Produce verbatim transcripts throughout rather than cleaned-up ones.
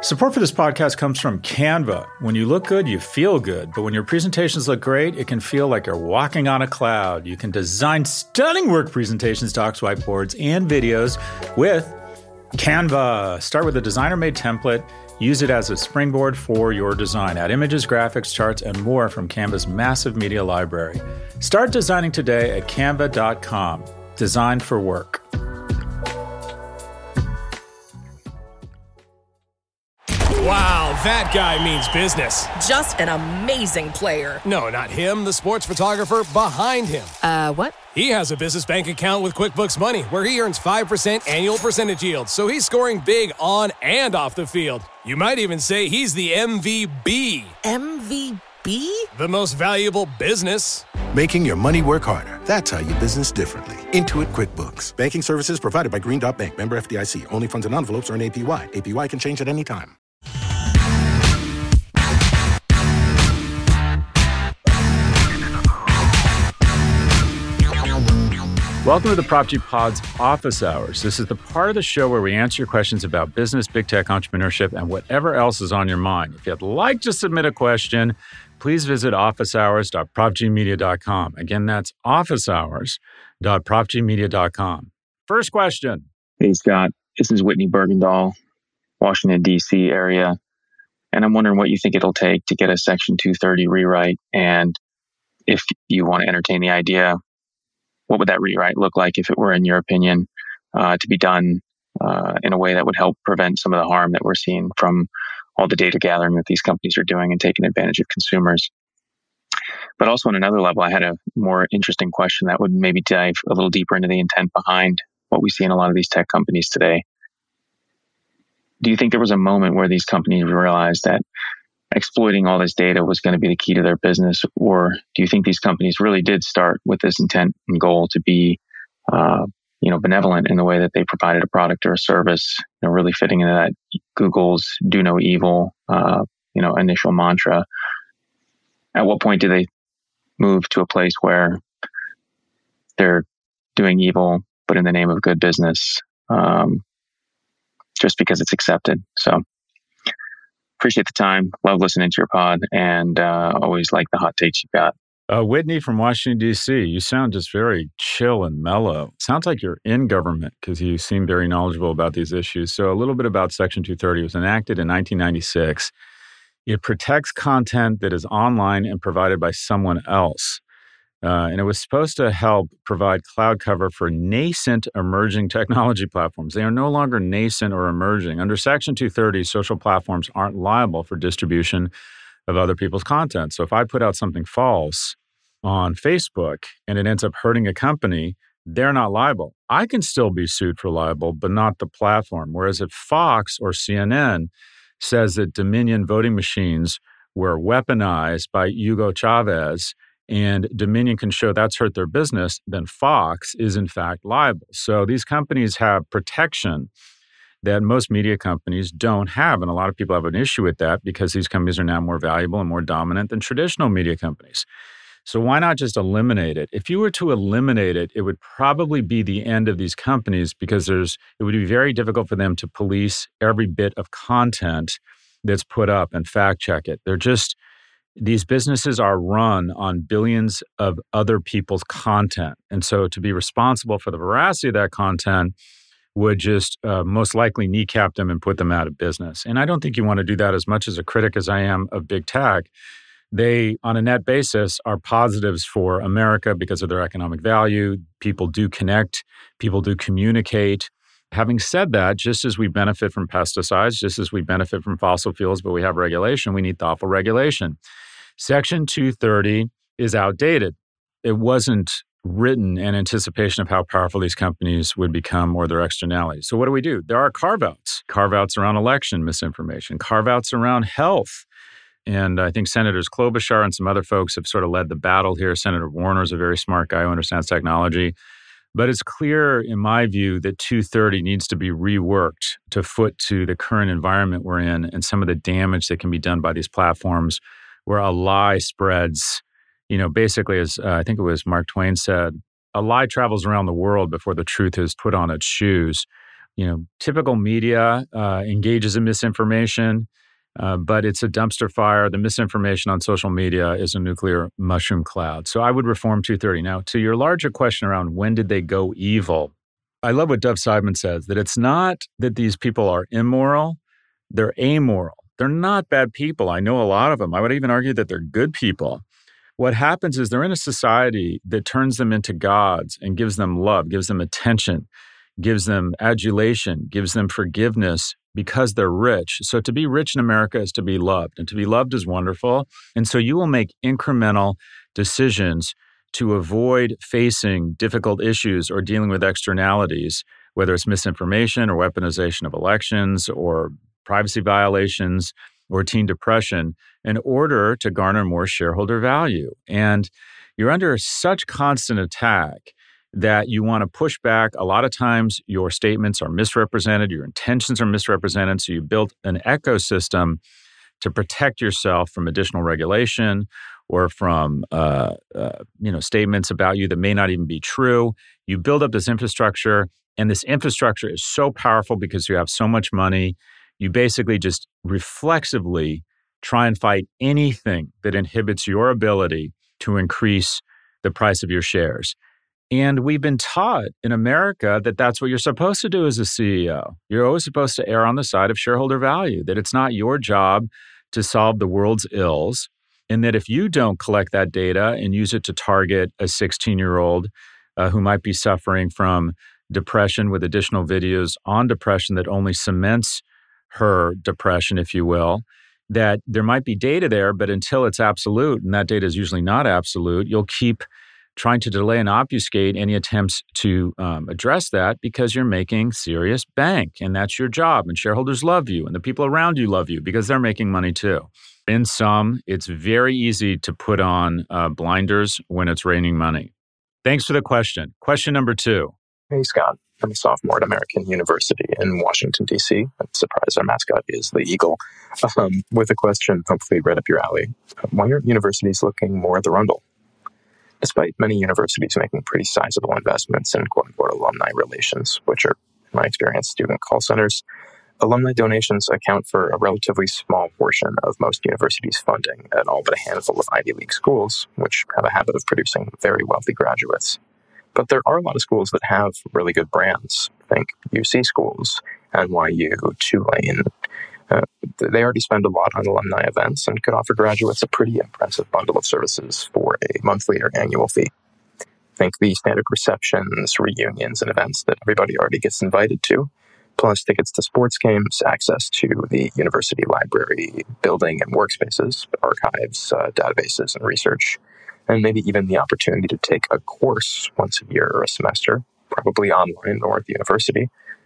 Support for this podcast comes from Canva. When you look good, you feel good. But when your presentations look great, it can feel like you're walking on a cloud. You can design stunning work presentations, docs, whiteboards, and videos with Canva. Start with a designer-made template. Use it as a springboard for your design. Add images, graphics, charts, and more from Canva's massive media library. Start designing today at canva dot com. Designed for work. Wow, that guy means business. Just an amazing player. No, not him, the sports photographer behind him. Uh, what? He has a business bank account with QuickBooks Money where he earns five percent annual percentage yield, so he's scoring big on and off the field. You might even say he's the M V B. M V B? The most valuable business. Making your money work harder. That's how you business differently. Intuit QuickBooks. Banking services provided by Green Dot Bank. Member F D I C. Only funds and envelopes earn A P Y. A P Y can change at any time. Welcome to the Prop G Pod's Office Hours. This is the part of the show where we answer your questions about business, big tech, entrepreneurship, and whatever else is on your mind. If you'd like to submit a question, please visit office hours dot prop g media dot com. Again, that's office hours dot prop g media dot com. First question. Hey, Scott. This is Whitney Bergendahl, Washington, D C area. And I'm wondering what you think it'll take to get a Section two thirty rewrite. And if you want to entertain the idea, what would that rewrite look like if it were, in your opinion, uh, to be done uh, in a way that would help prevent some of the harm that we're seeing from all the data gathering that these companies are doing and taking advantage of consumers? But also on another level, I had a more interesting question that would maybe dive a little deeper into the intent behind what we see in a lot of these tech companies today. Do you think there was a moment where these companies realized that exploiting all this data was going to be the key to their business? Or do you think these companies really did start with this intent and goal to be, uh, you know, benevolent in the way that they provided a product or a service, you know, really fitting into that Google's do no evil, uh, you know, initial mantra? At what point do they move to a place where they're doing evil, but in the name of good business, um, just because it's accepted? So, appreciate the time. Love listening to your pod, and uh, always like the hot takes you got. Uh, Whitney from Washington, D C, you sound just very chill and mellow. Sounds like you're in government because you seem very knowledgeable about these issues. So a little bit about Section two thirty. It was enacted in nineteen ninety-six. It protects content that is online and provided by someone else. Uh, and it was supposed to help provide cloud cover for nascent emerging technology platforms. They are no longer nascent or emerging. Under Section two thirty, social platforms aren't liable for distribution of other people's content. So if I put out something false on Facebook and it ends up hurting a company, they're not liable. I can still be sued for libel, but not the platform. Whereas if Fox or C N N says that Dominion voting machines were weaponized by Hugo Chavez, and Dominion can show that's hurt their business, then Fox is in fact liable. So these companies have protection that most media companies don't have. And a lot of people have an issue with that because these companies are now more valuable and more dominant than traditional media companies. So why not just eliminate it? If you were to eliminate it, it would probably be the end of these companies because there's it would be very difficult for them to police every bit of content that's put up and fact check it. They're just These businesses are run on billions of other people's content. And so to be responsible for the veracity of that content would just uh, most likely kneecap them and put them out of business. And I don't think you want to do that as much as a critic as I am of big tech. They, on a net basis, are positives for America because of their economic value. People do connect. People do communicate. Having said that, just as we benefit from pesticides, just as we benefit from fossil fuels, but we have regulation, we need thoughtful regulation. Section two thirty is outdated. It wasn't written in anticipation of how powerful these companies would become or their externalities. So what do we do? There are carve-outs. Carve-outs around election misinformation, carve-outs around health. And I think Senators Klobuchar and some other folks have sort of led the battle here. Senator Warner is a very smart guy who understands technology. But it's clear, in my view, that two thirty needs to be reworked to foot to the current environment we're in and some of the damage that can be done by these platforms where a lie spreads. You know, basically, as uh, I think it was Mark Twain said, a lie travels around the world before the truth is put on its shoes. You know, typical media uh, engages in misinformation, uh, but it's a dumpster fire. The misinformation on social media is a nuclear mushroom cloud. So I would reform two thirty. Now, to your larger question around when did they go evil, I love what Dov Seidman says, that it's not that these people are immoral, they're amoral. They're not bad people. I know a lot of them. I would even argue that they're good people. What happens is they're in a society that turns them into gods and gives them love, gives them attention, gives them adulation, gives them forgiveness because they're rich. So to be rich in America is to be loved, and to be loved is wonderful. And so you will make incremental decisions to avoid facing difficult issues or dealing with externalities, whether it's misinformation or weaponization of elections or privacy violations or teen depression, in order to garner more shareholder value. And you're under such constant attack that you want to push back. A lot of times your statements are misrepresented, your intentions are misrepresented, so you built an ecosystem to protect yourself from additional regulation or from uh, uh, you know statements about you that may not even be true. You build up this infrastructure, and this infrastructure is so powerful because you have so much money. You basically just reflexively try and fight anything that inhibits your ability to increase the price of your shares. And we've been taught in America that that's what you're supposed to do as a C E O. You're always supposed to err on the side of shareholder value, that it's not your job to solve the world's ills, and that if you don't collect that data and use it to target a sixteen-year-old uh, who might be suffering from depression with additional videos on depression that only cements her depression, if you will, that there might be data there, but until it's absolute, and that data is usually not absolute, you'll keep trying to delay and obfuscate any attempts to um, address that because you're making serious bank, and that's your job, and shareholders love you, and the people around you love you because they're making money too. In sum, it's very easy to put on uh, blinders when it's raining money. Thanks for the question. Question number two. Hey, Scott. I'm a sophomore at American University in Washington, D C. I'm surprised our mascot is the eagle. Um, with a question, hopefully right up your alley. Why aren't universities looking more at the Rundle? Despite many universities making pretty sizable investments in quote-unquote alumni relations, which are, in my experience, student call centers, alumni donations account for a relatively small portion of most universities' funding at all but a handful of Ivy League schools, which have a habit of producing very wealthy graduates. But there are a lot of schools that have really good brands. Think U C schools, N Y U, Tulane. Uh, they already spend a lot on alumni events and could offer graduates a pretty impressive bundle of services for a monthly or annual fee. Think the standard receptions, reunions, and events that everybody already gets invited to, plus tickets to sports games, access to the university library, building and workspaces, archives, uh, databases, and research, and maybe even the opportunity to take a course once a year or a semester, probably online or at the university.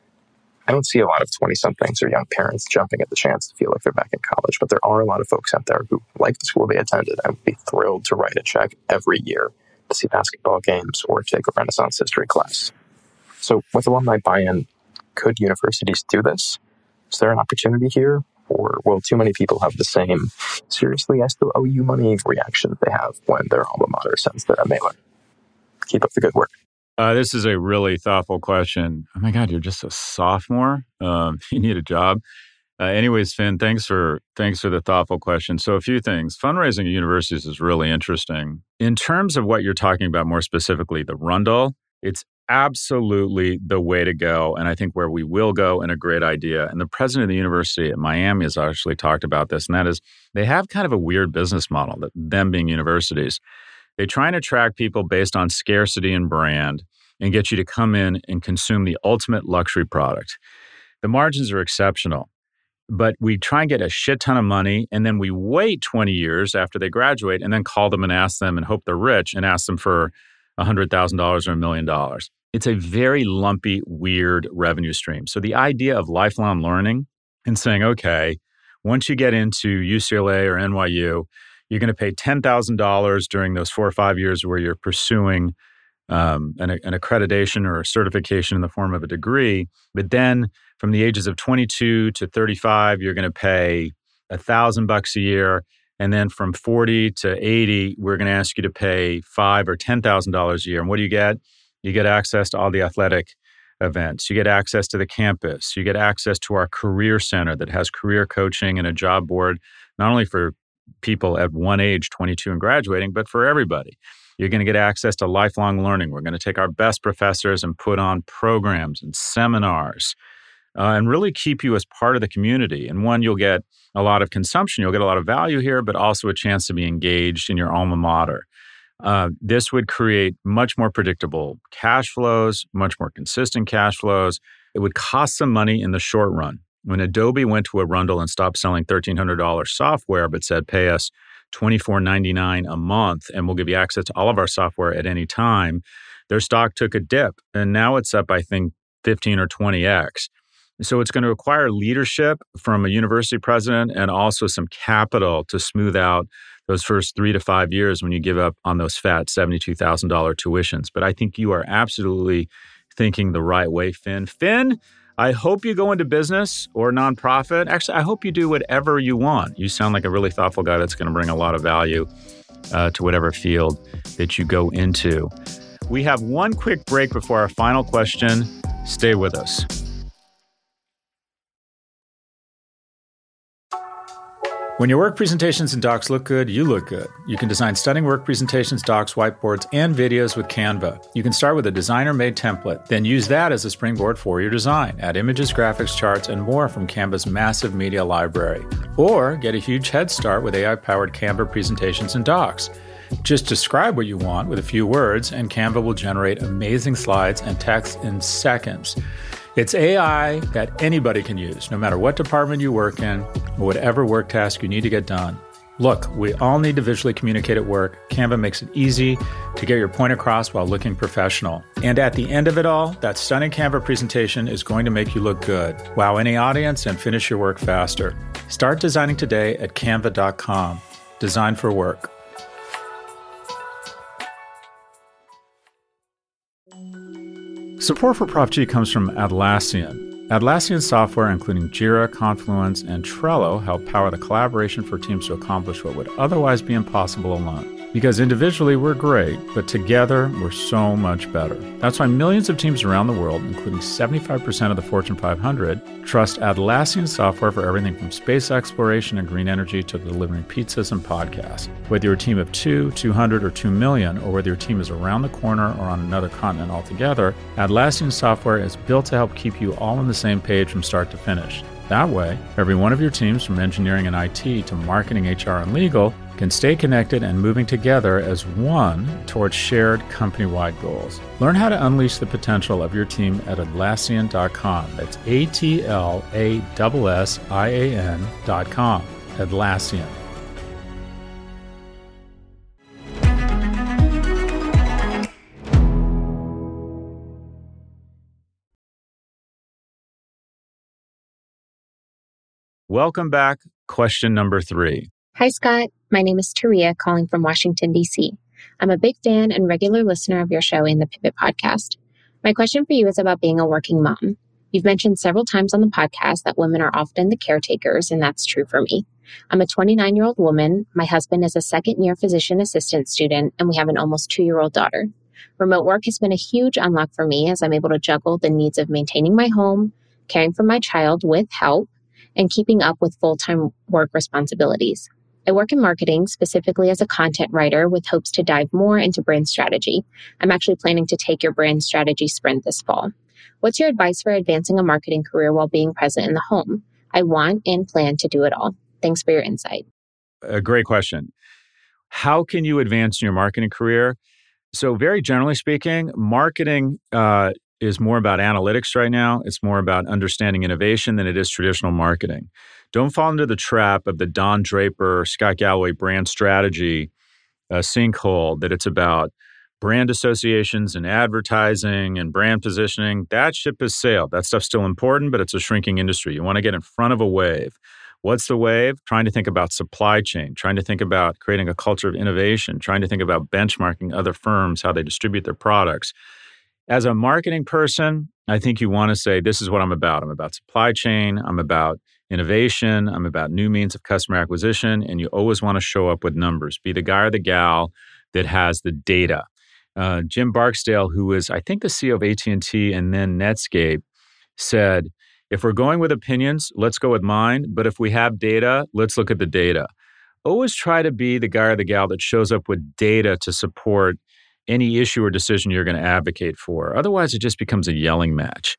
I don't see a lot of twenty-somethings or young parents jumping at the chance to feel like they're back in college, but there are a lot of folks out there who like the school they attended and would be thrilled to write a check every year to see basketball games or take a Renaissance history class. So with alumni buy-in, could universities do this? Is there an opportunity here? Or will too many people have the same, seriously, I still owe you money reaction they have when their alma mater sends them a mailer? Keep up the good work. Uh, this is a really thoughtful question. Oh my God, you're just a sophomore? Um, you need a job? Uh, anyways, Finn, thanks for thanks for the thoughtful question. So a few things. Fundraising at universities is really interesting. In terms of what you're talking about more specifically, the Rundle, it's absolutely the way to go, and I think where we will go, and a great idea. And the president of the university at Miami has actually talked about this, and that is they have kind of a weird business model, that them being universities. They try and attract people based on scarcity and brand and get you to come in and consume the ultimate luxury product. The margins are exceptional, but we try and get a shit ton of money, and then we wait twenty years after they graduate and then call them and ask them and hope they're rich and ask them for one hundred thousand dollars or a million dollars. It's a very lumpy, weird revenue stream. So the idea of lifelong learning and saying, okay, once you get into U C L A or N Y U, you're going to pay ten thousand dollars during those four or five years where you're pursuing um, an, an accreditation or a certification in the form of a degree. But then from the ages of twenty-two to thirty-five, you're going to pay a thousand bucks a year. And then from forty to eighty, we're going to ask you to pay five or ten thousand dollars a year. And what do you get? You get access to all the athletic events. You get access to the campus. You get access to our career center that has career coaching and a job board, not only for people at one age, twenty-two and graduating, but for everybody. You're going to get access to lifelong learning. We're going to take our best professors and put on programs and seminars uh, and really keep you as part of the community. And one, you'll get a lot of consumption. You'll get a lot of value here, but also a chance to be engaged in your alma mater. Uh, this would create much more predictable cash flows, much more consistent cash flows. It would cost some money in the short run. When Adobe went to Arundel and stopped selling thirteen hundred dollars software, but said, pay us twenty-four ninety-nine a month and we'll give you access to all of our software at any time, their stock took a dip. And now it's up, I think, fifteen or twenty x. So it's going to require leadership from a university president and also some capital to smooth out those first three to five years when you give up on those fat seventy-two thousand dollars tuitions. But I think you are absolutely thinking the right way, Finn. Finn, I hope you go into business or nonprofit. Actually, I hope you do whatever you want. You sound like a really thoughtful guy that's going to bring a lot of value uh, to whatever field that you go into. We have one quick break before our final question. Stay with us. When your work presentations and docs look good, you look good. You can design stunning work presentations, docs, whiteboards, and videos with Canva. You can start with a designer-made template, then use that as a springboard for your design. Add images, graphics, charts, and more from Canva's massive media library. Or get a huge head start with A I-powered Canva presentations and docs. Just describe what you want with a few words, and Canva will generate amazing slides and text in seconds. It's A I that anybody can use, no matter what department you work in or whatever work task you need to get done. Look, we all need to visually communicate at work. Canva makes it easy to get your point across while looking professional. And at the end of it all, that stunning Canva presentation is going to make you look good, wow any audience, and finish your work faster. Start designing today at canva dot com. Design for work. Support for Prof G comes from Atlassian. Atlassian software, including Jira, Confluence, and Trello, help power the collaboration for teams to accomplish what would otherwise be impossible alone. Because individually we're great, but together we're so much better. That's why millions of teams around the world, including seventy-five percent of the Fortune five hundred, trust Atlassian software for everything from space exploration and green energy to delivering pizzas and podcasts. Whether you're a team of two, two hundred, or two million, or whether your team is around the corner or on another continent altogether, Atlassian software is built to help keep you all on the same page from start to finish. That way, every one of your teams, from engineering and I T to marketing, H R, and legal, can stay connected and moving together as one towards shared company-wide goals. Learn how to unleash the potential of your team at Atlassian dot com. That's A T L A S S I A N dot com. Atlassian. Welcome back. Question number three. Hi, Scott. My name is Taria, calling from Washington, D C. I'm a big fan and regular listener of your show and the Pivot podcast. My question for you is about being a working mom. You've mentioned several times on the podcast that women are often the caretakers, and that's true for me. I'm a twenty-nine-year-old woman. My husband is a second-year physician assistant student, and we have an almost two-year-old daughter. Remote work has been a huge unlock for me as I'm able to juggle the needs of maintaining my home, caring for my child with help, and keeping up with full-time work responsibilities. I work in marketing, specifically as a content writer, with hopes to dive more into brand strategy. I'm actually planning to take your brand strategy sprint this fall. What's your advice for advancing a marketing career while being present in the home? I want and plan to do it all. Thanks for your insight. A great question. How can you advance in your marketing career? So very generally speaking, marketing uh, is more about analytics right now. It's more about understanding innovation than it is traditional marketing. Don't fall into the trap of the Don Draper, Scott Galloway brand strategy uh, sinkhole that it's about brand associations and advertising and brand positioning. That ship has sailed. That stuff's still important, but it's a shrinking industry. You want to get in front of a wave. What's the wave? Trying to think about supply chain, trying to think about creating a culture of innovation, trying to think about benchmarking other firms, how they distribute their products. As a marketing person, I think you want to say, this is what I'm about. I'm about supply chain. I'm about innovation. I'm about new means of customer acquisition. And you always want to show up with numbers. Be the guy or the gal that has the data. Uh, Jim Barksdale, who was, I think, the C E O of A T and T and then Netscape, said, if we're going with opinions, let's go with mine. But if we have data, let's look at the data. Always try to be the guy or the gal that shows up with data to support any issue or decision you're going to advocate for. Otherwise, it just becomes a yelling match.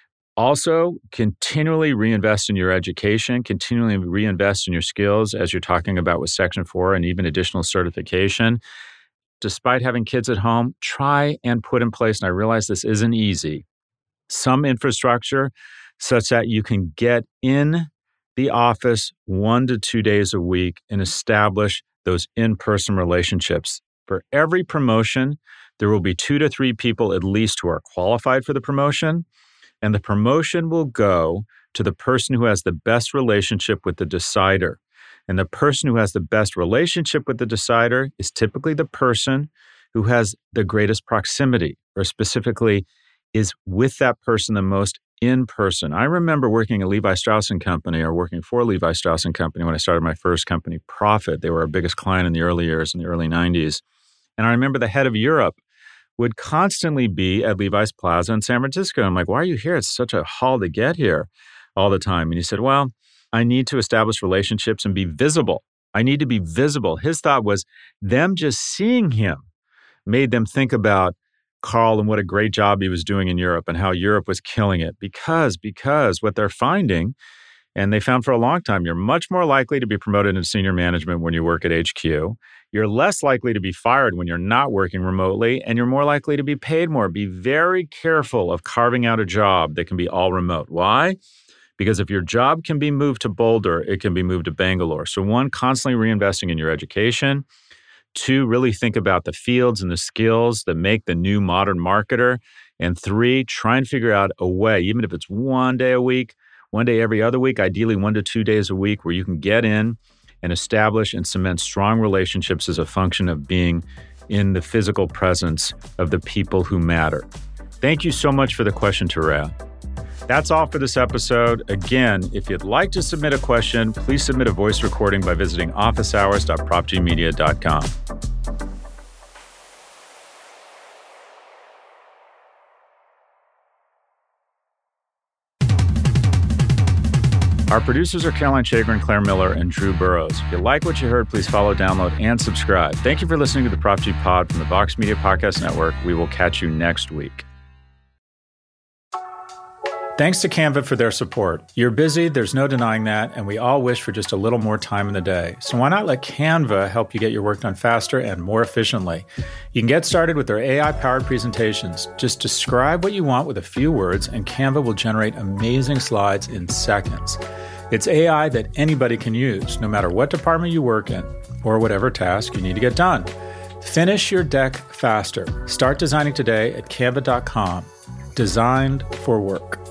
Also, continually reinvest in your education, continually reinvest in your skills, as you're talking about with Section four and even additional certification. Despite having kids at home, try and put in place, and I realize this isn't easy, some infrastructure such that you can get in the office one to two days a week and establish those in-person relationships. For every promotion, there will be two to three people at least who are qualified for the promotion, and the promotion will go to the person who has the best relationship with the decider. And the person who has the best relationship with the decider is typically the person who has the greatest proximity, or specifically is with that person the most in person. I remember working at Levi Strauss and Company, or working for Levi Strauss and Company when I started my first company, Profit. They were our biggest client in the early years, in the early nineties. And I remember the head of Europe would constantly be at Levi's Plaza in San Francisco. I'm like, why are you here? It's such a haul to get here all the time. And he said, well, I need to establish relationships and be visible. I need to be visible. His thought was them just seeing him made them think about Carl and what a great job he was doing in Europe and how Europe was killing it. Because, because what they're finding, and they found for a long time, you're much more likely to be promoted into senior management when you work at H Q. You're less likely to be fired when you're not working remotely, and you're more likely to be paid more. Be very careful of carving out a job that can be all remote. Why? Because if your job can be moved to Boulder, it can be moved to Bangalore. So one, constantly reinvesting in your education. Two, really think about the fields and the skills that make the new modern marketer. And three, try and figure out a way, even if it's one day a week, one day every other week, ideally one to two days a week, where you can get in and establish and cement strong relationships as a function of being in the physical presence of the people who matter. Thank you so much for the question, Teraya. That's all for this episode. Again, if you'd like to submit a question, please submit a voice recording by visiting office hours dot prop g media dot com. Our producers are Caroline Chagrin, Claire Miller, and Drew Burrows. If you like what you heard, please follow, download, and subscribe. Thank you for listening to the Prop G Pod from the Vox Media Podcast Network. We will catch you next week. Thanks to Canva for their support. You're busy, there's no denying that, and we all wish for just a little more time in the day. So why not let Canva help you get your work done faster and more efficiently? You can get started with their A I-powered presentations. Just describe what you want with a few words, and Canva will generate amazing slides in seconds. It's A I that anybody can use, no matter what department you work in, or whatever task you need to get done. Finish your deck faster. Start designing today at canva dot com. Designed for work.